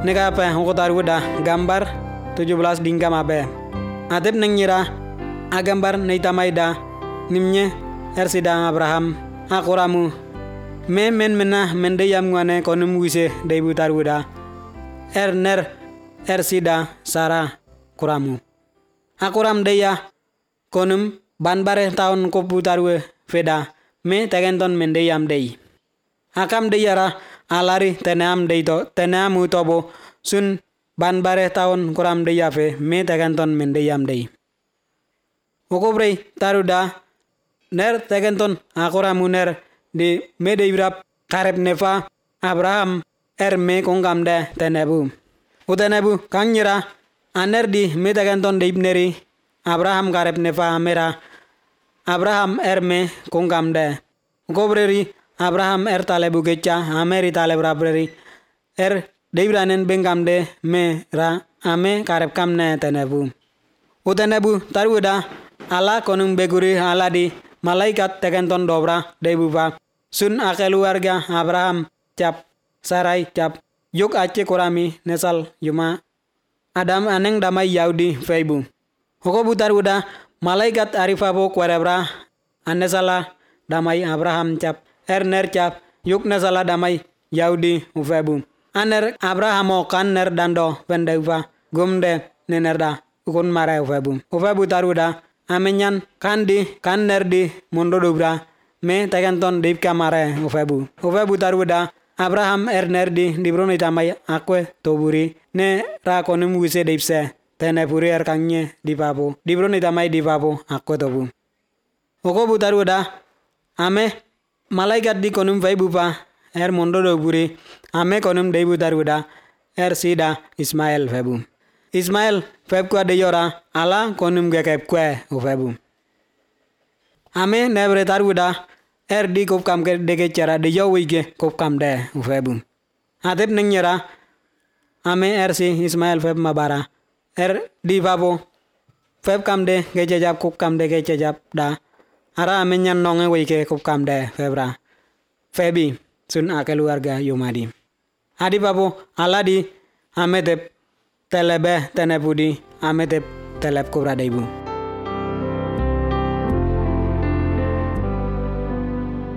nega apa hoko taru da gambar 17 dingkam abe. Atep neng nyira agambar neitamai da nimnye ersida Abraham akuramu men mena mendeyam ngwane konum wise deibu taru da ner ersida Sarah kuramu. Akuram deya konum banbare tahun kopu taru feda me tegenton mendeyam dei. Akam deyara alari tenam deito tenamu tobo sun banbare tahun kuram deya fe me tegenton mendeyam dei. Okobrei taruda ner tegenton akuramu ner di me deirap karep nefa Abraham me kongam de tenebu. Utenebu kangyira aner di me tegenton deibneri Abraham karep nefa mera Abraham me kongam de. Okobreri Abraham talebu gecha ameri taleb rabreri deibranen bengam de me ra ame karep kamne tenebu. Utenebu taruda ala konung beguri ala di malaikat tegenton dobra debuba sun akeluarga Abraham cap Sarai cap yuk ace kurami nesal yuma Adam aneng damai Yahudi feibu. Hoko butaruda malaikat arifabo kwerebra anesala damai Abraham cap ner cap yuk nesala damai Yahudi ufebu. Aner Abraham kan ner dando pendeuva gumde nenerda ukun mare ufebu. Ufebu taruda amenyan kandi kan ner di mundo dobra me tegenton deip kamare ufebu. Ufebu taruda Abraham ner di broni tamai akwe toburi ne ra konum wise deipse tene puri kangye di papo di broni tamai di papo akwe tobu. Okobu taruda ame malaikat di konum feibu pa mundo doburi ame konum deibu taruda sida Ismail febu. Ismail feb kwa de yora ala konum gekep kwe ufebu. Ame nebre taruda di kop kam ke deke cara de yowige kop kam de ufebu. Atep neng nyera ame si Ismail feb mabara di papo feb kam de gejejap kop kam de gejejap da ara ame nyan nonge wike kop kam de febra febi sun akeluarga yumadi. Adi papo ala di ame tep telebe tenepudi ame tep telep kubra deibu.